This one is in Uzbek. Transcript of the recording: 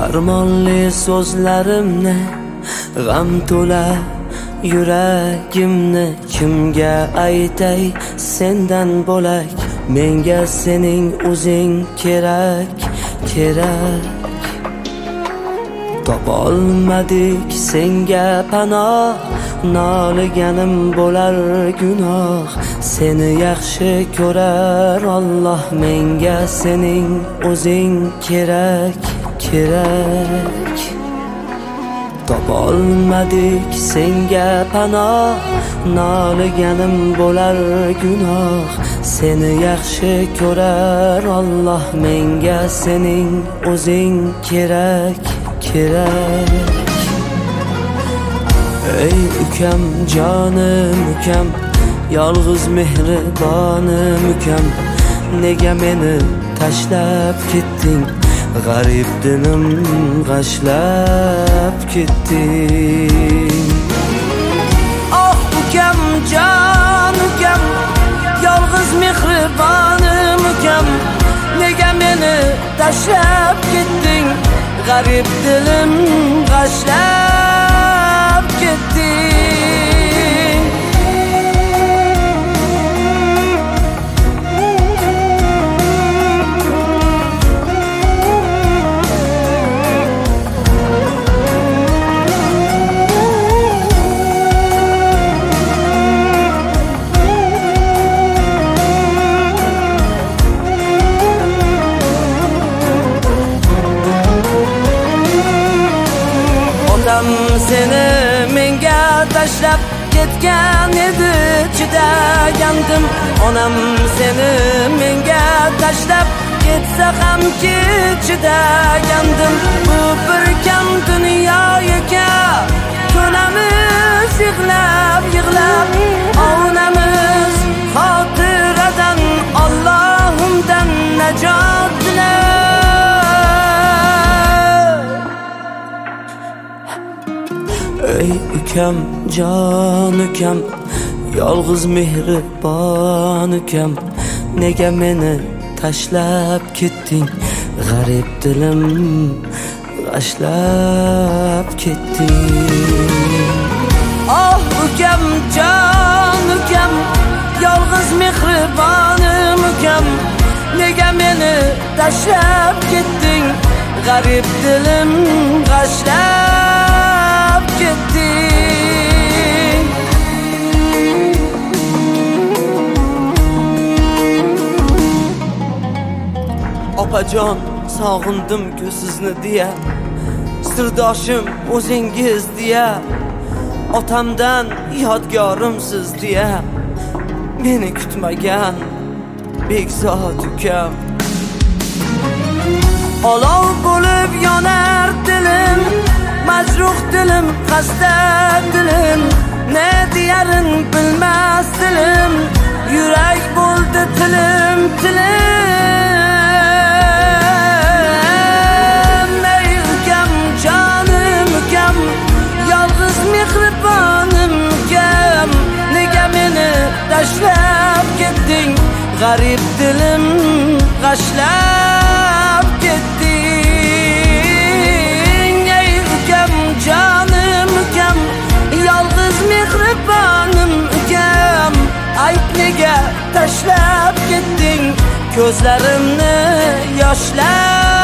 armonli so'zlarimni, g'am to'la yuragimni kimga aytay sendan bo'lak? Menga sening o'zing kerak, kerak. Topolmadik senga panoh, noliganim bo'lar gunoh. Seni yaxshi ko'rar Alloh, menga sening o'zing kerak, kerak. Topolmadik senga panoh, noliganim bo'lar gunoh. Seni yaxshi ko'rar Alloh, menga sening o'zing kerak, kerak. Ey ukam, jonim ukam, yolg'iz mehribonim ukam, nega meni tashlab ketding? G'arib dilim g'ashlab ketding. Oh ukam, jon ukam, yolg'iz mehribonim ukam, nega meni tashlab ketding? G'arib dilim g'ashlab ketding. Seni menga tashlab ketgan edi, chidagandim. Onam seni menga tashlab ketsa hamki chidagandim. Bu bir kam dunyoga ko'namiz yig'lab, yig'lab ovunamiz. Xotiradan Allohimdan najot tilab. Ey ukam, jon ukam, yolg'iz mehribon ukam, nega meni tashlab ketding? G'arib dilim g'ashlab ketding. Oh ukam, jon ukam, yolg'iz mehribonim ukam, nega meni tashlab ketding? G'arib dilim g'ashlab ketding. Opajon, sog'indim-ku sizni deya, sirdoshim o'zingiz deya, otamdan yodgorimsiz deya, meni kutmagan begzod ukam. Olov bo'lib yonar dilim, majruh dilim, xasta dilim, ne diyarin bilmas dilim, yurak bo'ldi tilim, tilim. Ey ukam, jonim ukam, yolg'iz mehribonim ukam, nega meni tashlab ketding? G'arib dilim g'ashlab ketding. Ey ukam, jonim ukam, yolg'iz mehribonim ukam, ayt nega tashlab ketding? Ko'zlarimni yoshlab